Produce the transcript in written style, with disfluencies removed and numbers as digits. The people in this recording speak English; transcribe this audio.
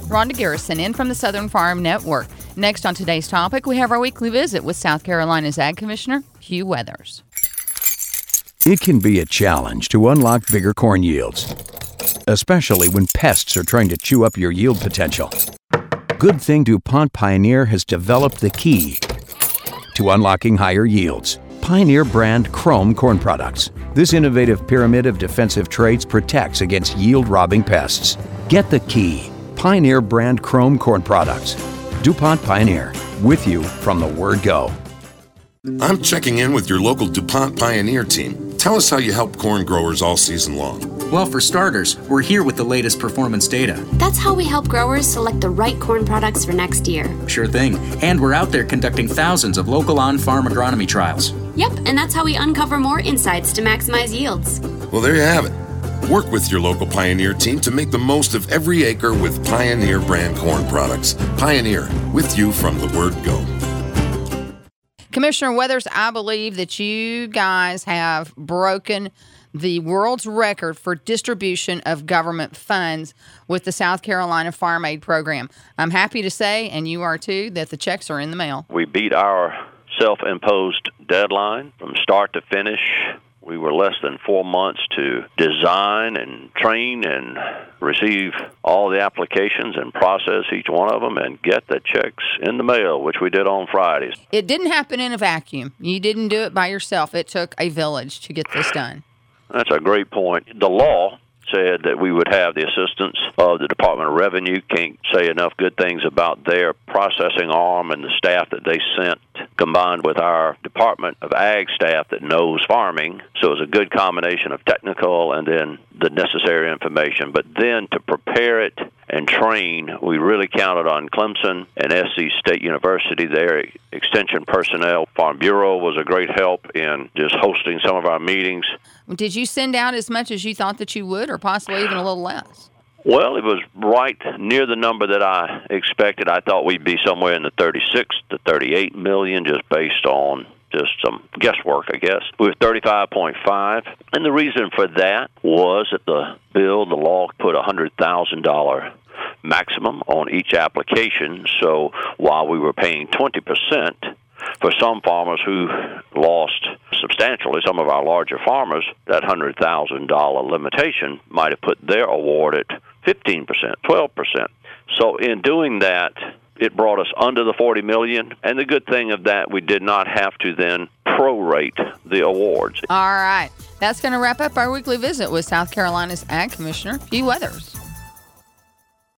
Rhonda Garrison in from the Southern Farm Network. Next on today's topic, we have our weekly visit with South Carolina's Ag Commissioner, Hugh Weathers. It can be a challenge to unlock bigger corn yields, especially when pests are trying to chew up your yield potential. Good thing DuPont Pioneer has developed the key to unlocking higher yields. Pioneer brand Qrome corn products. This innovative pyramid of defensive traits protects against yield-robbing pests. Get the key. Pioneer brand Qrome corn products. DuPont Pioneer, with you from the word go. I'm checking in with your local DuPont Pioneer team. Tell us how you help corn growers all season long. Well, for starters, we're here with the latest performance data. That's how we help growers select the right corn products for next year. Sure thing. And we're out there conducting thousands of local on-farm agronomy trials. Yep, and that's how we uncover more insights to maximize yields. Well, there you have it. Work with your local Pioneer team to make the most of every acre with Pioneer brand corn products. Pioneer, with you from the word go. Commissioner Weathers, I believe that you guys have broken the world's record for distribution of government funds with the South Carolina Farm Aid Program. I'm happy to say, and you are too, that the checks are in the mail. We beat our self-imposed deadline from start to finish. We were less than 4 months to design and train and receive all the applications and process each one of them and get the checks in the mail, which we did on Fridays. It didn't happen in a vacuum. You didn't do it by yourself. It took a village to get this done. That's a great point. The law said that we would have the assistance of the Department of Revenue. Can't say enough good things about their processing arm and the staff that they sent, combined with our Department of Ag staff that knows farming. So it was a good combination of technical and then the necessary information. But then to prepare it and train, we really counted on Clemson and SC State University. Their extension personnel, Farm Bureau was a great help in just hosting some of our meetings. Did you send out as much as you thought that you would, or possibly even a little less? Well, it was right near the number that I expected. I thought we'd be somewhere in the 36 to 38 million, just based on just some guesswork, I guess. We were 35.5, and the reason for that was that the law put a $100,000 maximum on each application. So while we were paying 20%, for some farmers who lost substantially, some of our larger farmers, that $100,000 limitation might have put their award at 15%, 12%. So in doing that, it brought us under the $40 million. And the good thing of that, we did not have to then prorate the awards. All right. That's going to wrap up our weekly visit with South Carolina's Ag Commissioner, Hugh Weathers.